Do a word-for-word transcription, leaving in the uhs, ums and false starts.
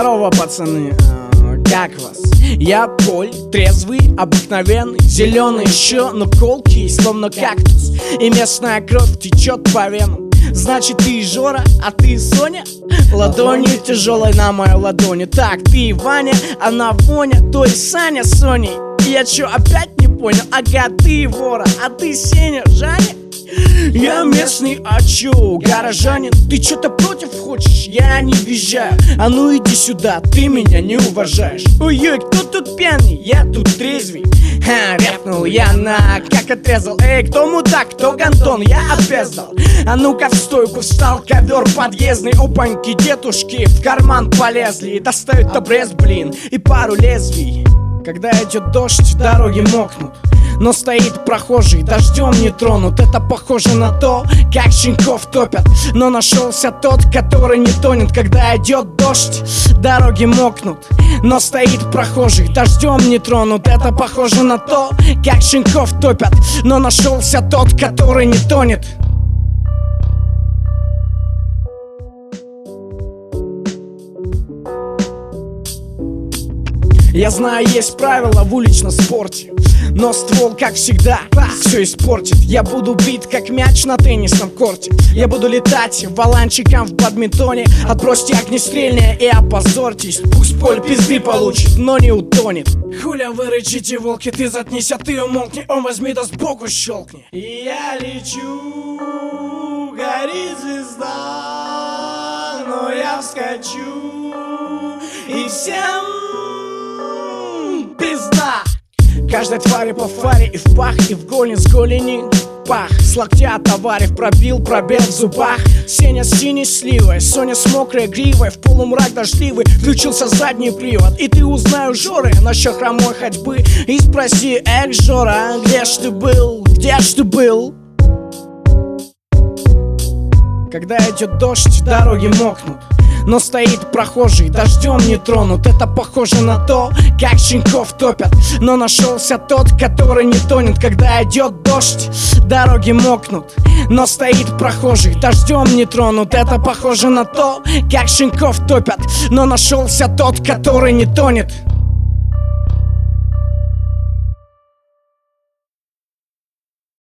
Здорово, пацаны, а, как вас? Я Поль, трезвый, обыкновенный, зеленый еще, но колкий, словно кактус. И местная кровь течет по венам. Значит, ты Жора, а ты Соня? Ладони тяжелой на моей ладони. Так, ты Ваня, она Воня, то есть Саня с Соней. Я чё, опять не понял? Ага, ты Вора, а ты Сеня, Жаня? Я местный, а чё, горожанин? Ты чё-то против хочешь? Я не въезжаю. А ну иди сюда, ты меня не уважаешь. Ой-ой, кто тут пьяный? Я тут трезвый. Ха, рявкнул я на как отрезал. Эй, кто мудак, кто гандон? Я опездал. А ну-ка в стойку встал, ковер подъездный. Опаньки, дедушки в карман полезли и достают обрез, блин, и пару лезвий. Когда идет дождь, дороги мокнут, но стоит прохожий, дождем не тронут. Это похоже на то, как щенков топят. Но нашелся тот, который не тонет. Когда идет дождь, дороги мокнут, но стоит прохожий, дождем не тронут. Это похоже на то, как щенков топят. Но нашелся тот, который не тонет. Я знаю, есть правила в уличном спорте, но ствол, как всегда, все испортит. Я буду бит, как мяч на теннисном корте. Я буду летать валанчиком в бадминтоне. Отбросьте огнестрельное и опозорьтесь. Пусть Поль пизды получит, но не утонет. Хуля вы рычите, волки, ты заткнись, а ты умолкни. Он возьми да сбоку щелкни. И я лечу, горит звезда, но я вскочу и всем пизда. Каждой твари по фаре и в пах, и в голень с голени пах. С локтя товарив пробил пробел в зубах. Сеня с синей сливой, Соня с мокрой гривой. В полумрак дождливый включился задний привод. И ты узнай Жоры насчет хромой ходьбы. И спроси: эх, Жора, где ж ты был, где ж ты был? Когда идет дождь, дороги мокнут, но стоит прохожий, дождем не тронут. Это похоже на то, как щенков топят. Но нашелся тот, который не тонет. Когда идет дождь, дороги мокнут, но стоит прохожий, дождем не тронут. Это похоже на то, как щенков топят. Но нашелся тот, который не тонет.